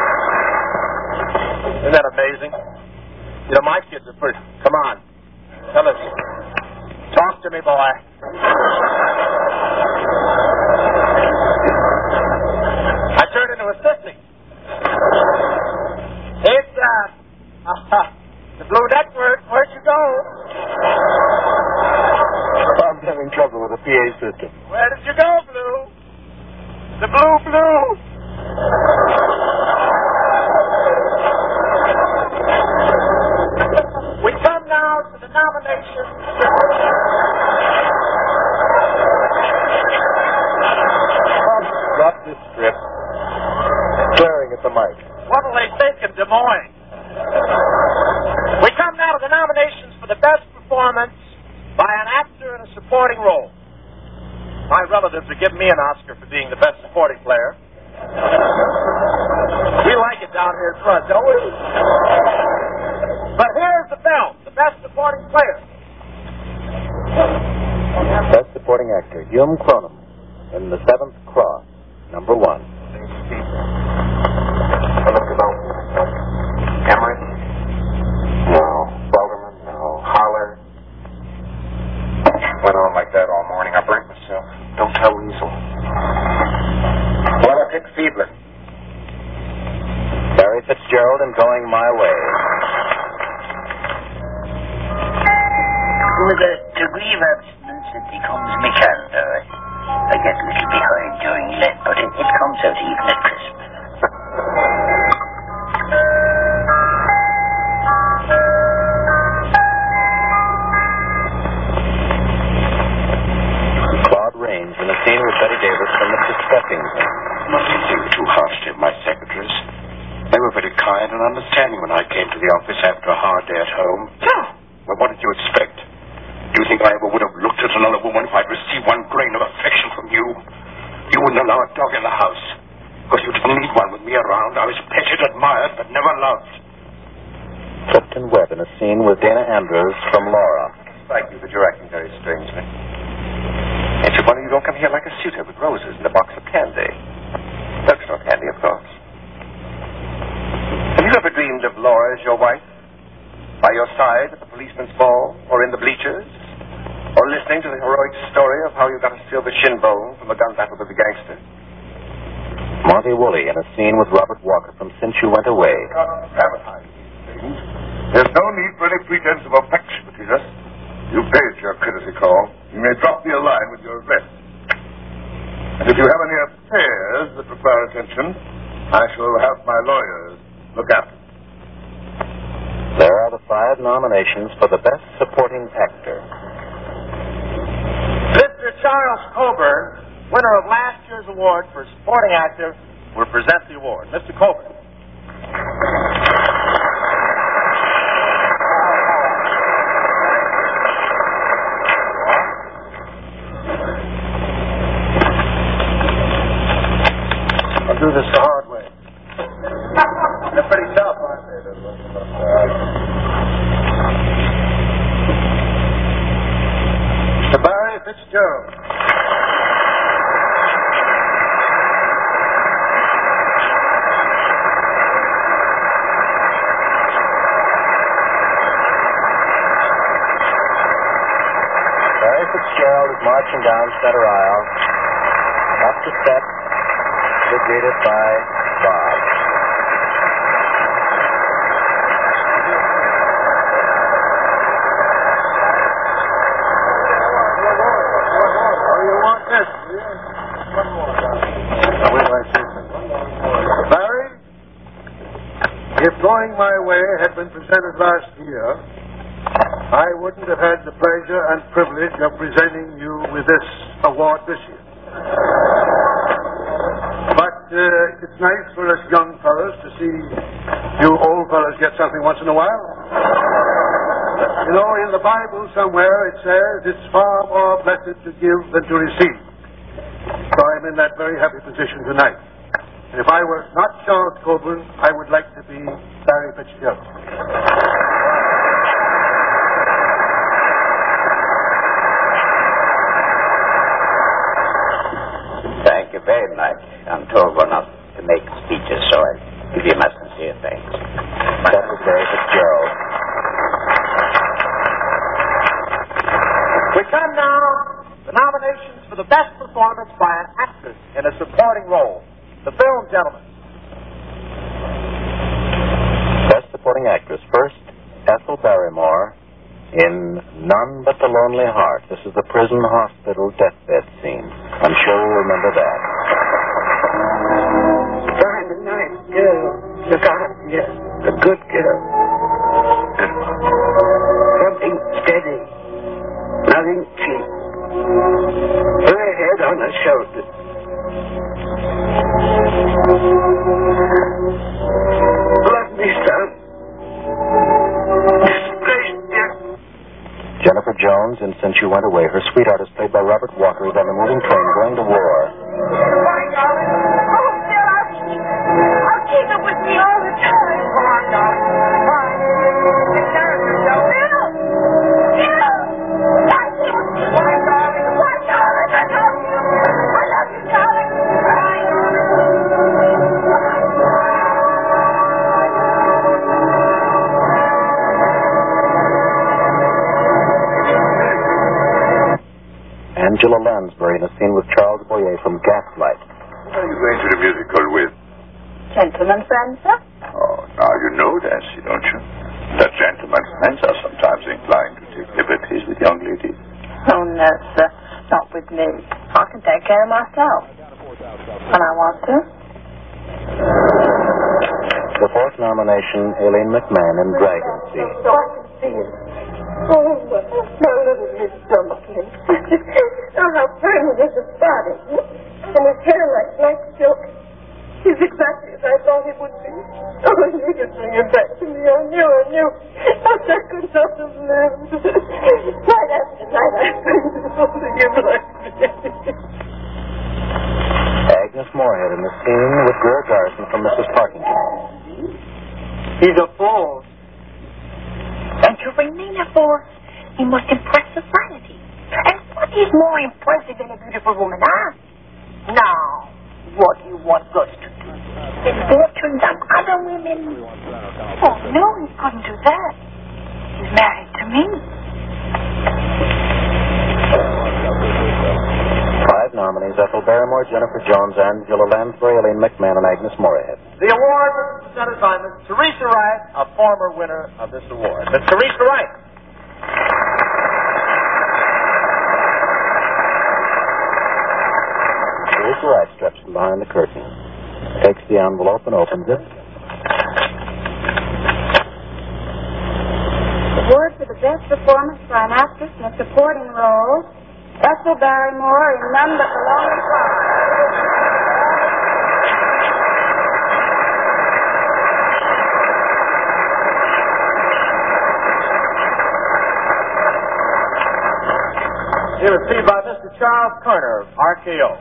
Isn't that amazing? You know, my kids are pretty... Come on. Tell us. Talk to me, boy. I turned into a sissy. It's, uh... uh the Blue Network. Where'd you go? I'm having trouble with the P A system. Where did you go, Blue? The Blue Blue. We come now to the nomination. Drop this strip. Glaring at the mic. What'll they think in Des Moines? We come now to the nominations for the best performance by an actor in a supporting role. My relatives are giving me an Oscar for being the best supporting player. We like it down here in front, don't we? But here's the film, the best supporting player. Best supporting actor, Hume Cronum, in The Seventh Cross, number one. Emery? No. Balderman? No. Holler? Went on like that all morning. I burnt myself. Don't tell Weasel. Well, I picked Fiedler. Barry Fitzgerald in Going My Way. With a degree of abstinence, it becomes Mikander. I get a little behind during Lent, but it, it comes out even at Christmas. Claude Rains in a scene with Betty Davis from Mister Skeffington. Mustn't think too harshly of my secretaries. They were very kind and understanding when I came to the office after a hard day at home. Well, what did you expect? Do you think I ever would have looked at another woman if I'd received one grain of affection from you? You wouldn't allow a dog in the house. Because you didn't need one with me around. I was petted, admired, but never loved. Clifton Webb in a scene with Dana Andrews from Laura. Strike you, but you're acting very strangely. It's a wonder you don't come here like a suitor with roses and a box of candy. Drugstore candy, of course. Have you ever dreamed of Laura as your wife? By your side at the policeman's ball, or in the bleachers? Or listening to the heroic story of how you got a silver shin bone from a gun battle with a gangster? Monty Woolley in a scene with Robert Walker from Since You Went Away. Advertise these things. There's no need for any pretense of affection between us. You paid your courtesy call. You may drop me a line with your address. And if you have any affairs that require attention, I shall have my lawyers look after them. There are the five nominations for the Best Supporting Actor. Mister Charles Coburn, winner of last year's award for supporting actor, will present the award. Mister Coburn. I'll do this the hard way. They're pretty tough, aren't they? Mister Barry Fitzgerald. world is marching down center aisle. Up the steps, to be greeted by Bob. Barry, if Going My Way had been presented last year, I wouldn't have had the pleasure and privilege of presenting you with this award this year. But uh, it's nice for us young fellas to see you old fellas get something once in a while. You know, in the Bible somewhere it says it's far more blessed to give than to receive. So I'm in that very happy position tonight. And if I were not Charles Coburn, I would like to be Barry Fitzgerald. Thank you very much. I'm told we're not to make speeches, so I give you my sincere thanks. That was Barry Fitzgerald. We come now to the nominations for the best performance by an actress in a supporting role. The film, gentlemen. Best supporting actress. First, Ethel Barrymore in None But the Lonely Heart. This is the prison hospital deathbed scene. I'm sure you'll remember that. Find a nice girl. Look out, yes. A good girl. Something steady. Nothing cheap. Put her head on her shoulder. Love me, son. Jennifer Jones in Since You Went Away. Her sweetheart is played by Robert Walker. He's on the moving train going to war. Fine, darling. Oh, Bill, I'll keep, I'll keep it with me all the time. Come on, darling. Fine. Take care of yourself. Bill! Bill! Thank you. Fine, darling. Fine, darling. I love you. I love you, darling. Fine, Angela Lansbury in a scene with Charles Boyer from Gaslight. Who are you going to the musical with? Gentlemen friends, sir? Oh, now you know Nancy, don't you? That gentlemen's friends are sometimes inclined to take liberties with young ladies. Oh, no, sir. Not with me. I can take care of myself. When I want to. The fourth nomination, Aileen McMahon in Dragon Sea. Oh, my little Miss Dumpkin. Oh, how firm is his body. And his hair like black silk. He's exactly as I thought he would be. Oh, you could bring him back to me. I knew, I knew. I could not have lived. Night after night I prayed to holding him like this. Agnes Moorehead in the scene with Greer Garson from Missus Parkington. He's a fool. And to remain a force, he must impress society. And what is more impressive than a beautiful woman, huh? Now, what do you want us to do? The fortunes of other women? Oh, no, he couldn't do that. He's married to me. Five nominees, Ethel Barrymore, Jennifer Jones, Angela Lansbury, Aileen McMahon, and Agnes Moorehead. The award was presented by Miss Teresa Wright, a former winner of this award. Miss Teresa Wright. Teresa Wright steps from behind the curtain, takes the envelope and opens it. Award for the best performance by an actress in a supporting role, Ethel Barrymore in None But the Lonely Heart. He was received by Mister Charles Kerner of R K O.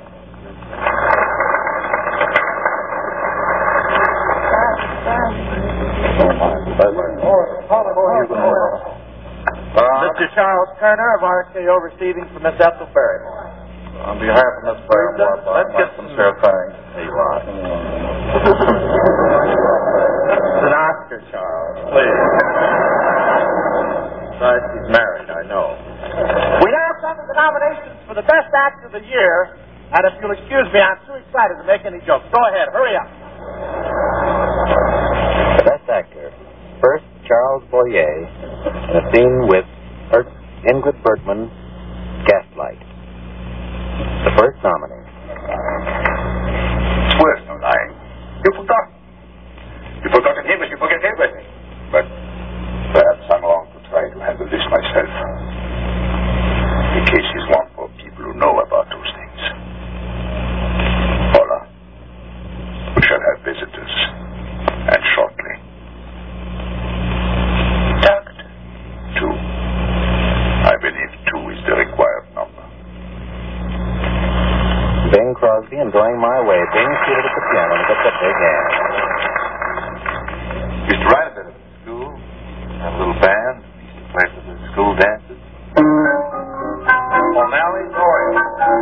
Mister Charles Kerner of R K O receiving from Miss Ethel Barrymore. On behalf of Miss Barrymore, let's get some sincere thanks. There you are. It's an Oscar, Charles. Please. Besides, he's married, I know. We now come to the nominations for the best actor of the year, and if you'll excuse me, I'm too excited to make any jokes. Go ahead, hurry up. The best actor. First, Charles Boyer, in a scene with er- Ingrid Bergman, Gaslight. The first nominee. It's worse, no lying. You forgot. You forgotten him as you forget everything. But perhaps I'm wrong to try to handle this myself. The case is one for people who know about those things. Paula, we shall have visitors, and shortly. Doctor. Two. I believe two is the required number. Bing Crosby and Going My Way. Bing seated at the piano with a big hand. Used to write a bit at the school. Had a little band. Used to play for the school dances. O'Malley's Oriole.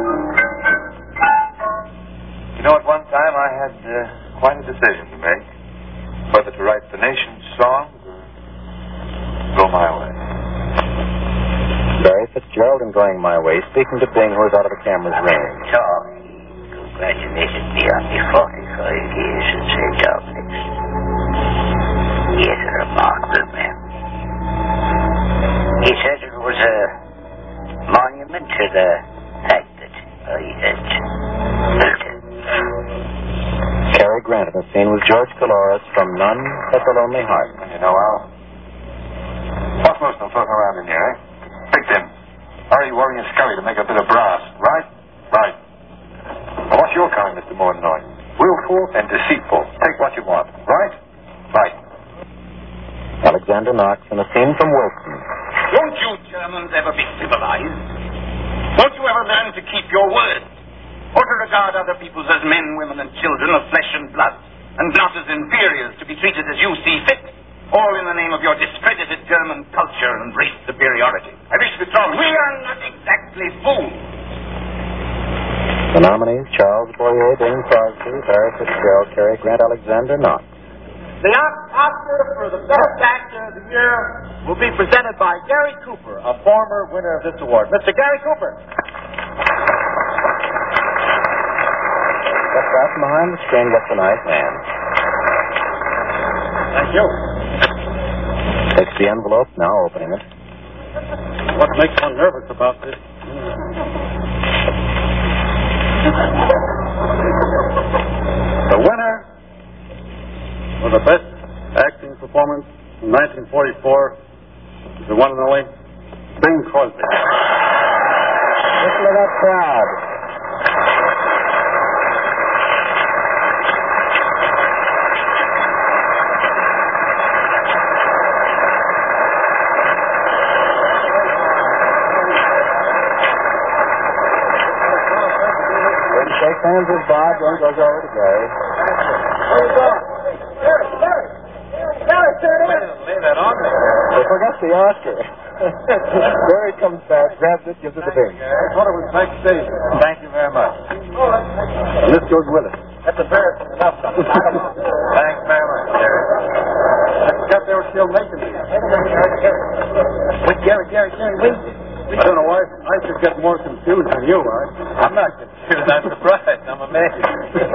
You know, at one time I had uh, quite a decision to make. Whether to write the nation's songs or go my way. Barry Fitzgerald and Going My Way, speaking to Bing, who is out of the camera's range. Tommy congratulated me on the forty-five years in Saint Dominic's. He is a remarkable man. He said it was a monument to the fact that I had built it. Cary Grant in a scene with George Caloris from None But the Lonely Heart. You know, Al, what's most of them floating around in here, eh? Pick them. Hurry, Worry, and Scurry to make a bit of brass. Right? Right. Now, what's your kind, Mister Mordennoy? Willful and deceitful. Take what you want. Right? Right. Alexander Knox in a scene from Wilson. Won't you Germans ever be civilized? Won't you ever learn to keep your word? Or to regard other peoples as men, women, and children of flesh and blood, and not as inferiors to be treated as you see fit, all in the name of your discredited German culture and race superiority? I wish to tell we are not exactly fools. The nominees, Charles Boyer, Bing Crosby, Barry Fitzgerald, Cary Grant, Alexander Knox. The Oscar for the best actor of the year will be presented by Gary Cooper, a former winner of this award. Mister Gary Cooper. Just out from behind the screen gets a nice man. Thank you. Takes the envelope, now opening it. What makes one nervous about this? The winner for the best acting performance in nineteen forty-four is the one and only Bing Crosby. Listen to that crowd. Shake hands with Bob, then goes over to Gary. Lay that on me. They forgot the Oscar. Gary comes back, grabs it, gives it to Bing. I thought it was backstage. Thank you very much. And this goes with it. That's embarrassing enough. Thanks very much, Gary. I forgot they were still making these. Wait, Gary, Gary, Gary, wait. I don't know why I should get more confused than you are. I'm not confused. I'm surprised. I'm amazed.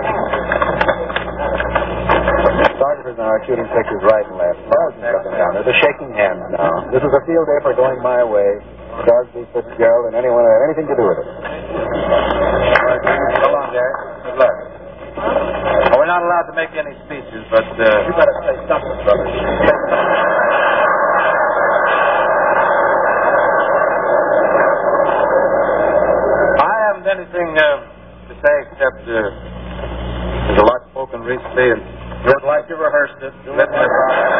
Photographers now are shooting pictures right and left. Thousands of them down there. They're shaking hands now. This is a field day for Going My Way. Crosby, Fitzgerald, and anyone who had anything to do with it. So long, Gary. Good luck. Well, we're not allowed to make any speeches, but uh, You better say something, brother. anything uh, to say except uh, there's a lot spoken recently, and just like you rehearsed it. Let me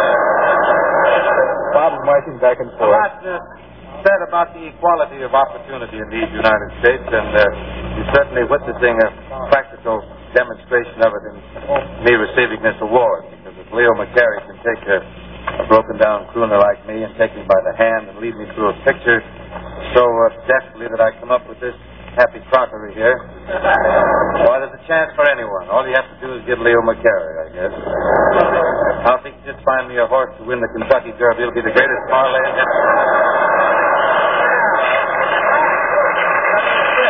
Bob's marching back and a forth. lot uh, said about the equality of opportunity in these United States, and uh, you're certainly witnessing a practical demonstration of it in me receiving this award, because if Leo McCarey can take a, a broken-down crooner like me and take me by the hand and lead me through a picture so uh, deftly that I come up with this happy crockery here, why, there's a chance for anyone. All you have to do is get Leo McCarey, I guess. Now, if he can just find me a horse to win the Kentucky Derby, it'll be the greatest parlay in history.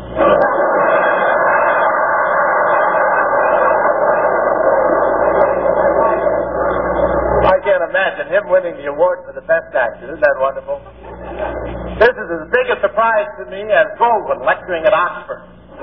I can't imagine him winning the award for the best actor. Isn't that wonderful? This is as big a surprise to me as Goldwyn lecturing at Oxford.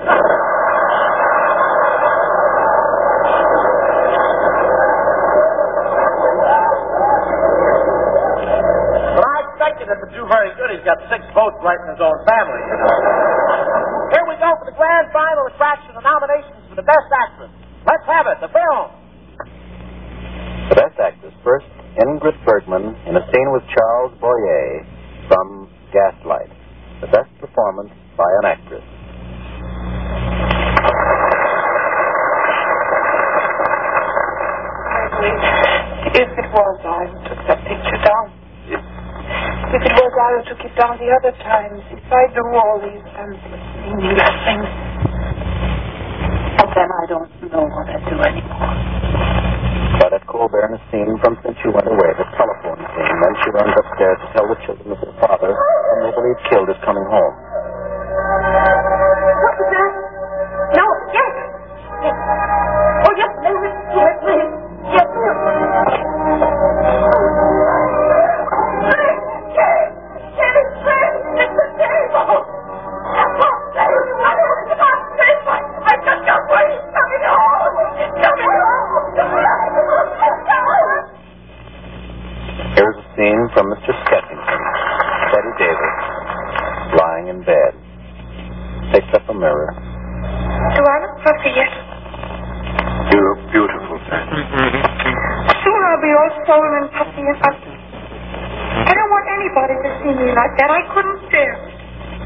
But I expected him to do very good. He's got six votes right in his own family, you know. Here we go for the grand final attraction, the nominations for the best actress. Let's have it, the film. The best actress first, Ingrid Bergman in a scene with Charles Boyer from Gaslight. The best performance by an actress. If it was I who took that picture down. If it was I who took it down the other times, if I do all these endless, meaningless things, and then I don't know what I do anymore. Claudette Colbert in a scene from Since You Went Away, the telephone scene. Then she runs upstairs to tell the children that their father, whom they believe killed, is coming home. What was that? No, yes. Yes. Oh, yes, please. Yes, please. Yes, please. Here's a scene from Mister Skeffington. Betty Davis, lying in bed, picks up a mirror. Do I look pretty yet? You look beautiful, Betty. Soon I'll be all swollen and puffy and ugly. I don't want anybody to see me like that. I couldn't bear it.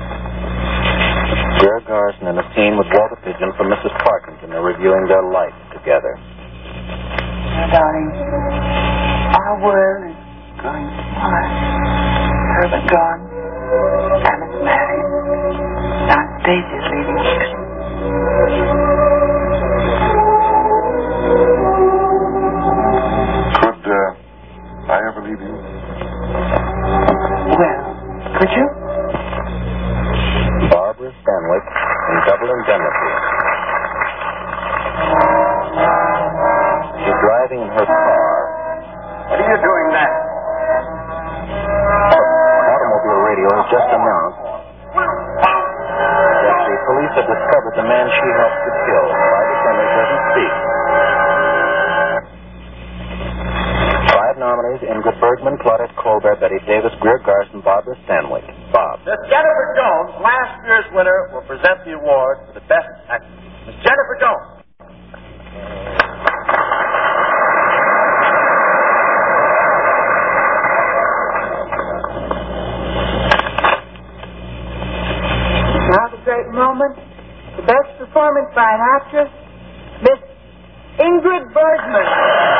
Greer Garson in a scene with Walter Pigeon from Missus Parkinson. They're reviewing their life together. Now, darling, our world is going smart. Herbert gone. Alice married. Now Daisy's leaving us. Could uh, I ever leave you? Well, could you? Barbara Stanwyck in Double Indemnity. She's driving in her car. What are you doing there? Automobile radio has just announced that the police have discovered the man she helped to kill. Private Simmons doesn't speak. Five nominees: Ingrid Bergman, Claudette Colbert, Betty Davis, Greer Garson, Barbara Stanwyck. Bob. Miss Jennifer Jones, last year's winner, will present the award for the best actress. Miss Jennifer Jones. Now the great moment, the best performance by an actress, Miss Ingrid Bergman.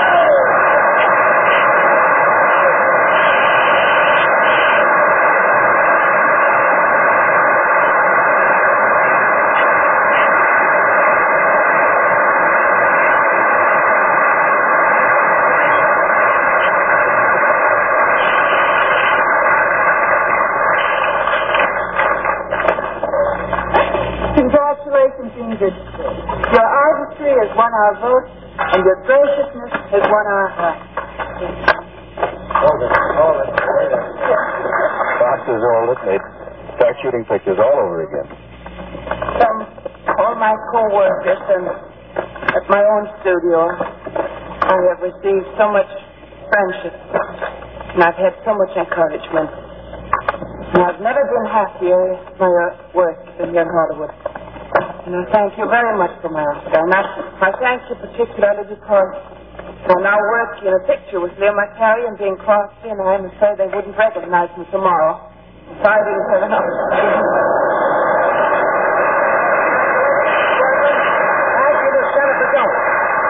Congratulations, Ingrid. Your artistry has won our votes, and your graciousness has won our hearts. Hold it, hold it. Boxes hold it. They start shooting pictures all over again. From all my co-workers and at my own studio, I have received so much friendship, and I've had so much encouragement. And I've never been happier with my work than here in Hollywood. And I thank you very much for my offer. And I, I thank you particularly because I'm now working in a picture with Leo McCarey and Bing Crosby, and I'm afraid they wouldn't recognize me tomorrow. Fighting for the house. Thank you, Miss Jennifer Jones.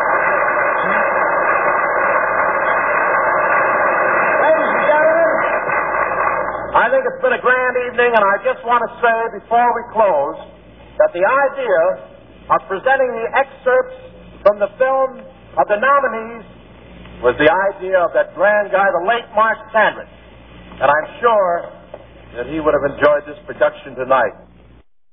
Ladies and gentlemen, I think it's been a grand evening, and I just want to say before we close that the idea of presenting the excerpts from the film of the nominees was the idea of that grand guy, the late Mark Sandrich. And I'm sure that he would have enjoyed this production tonight.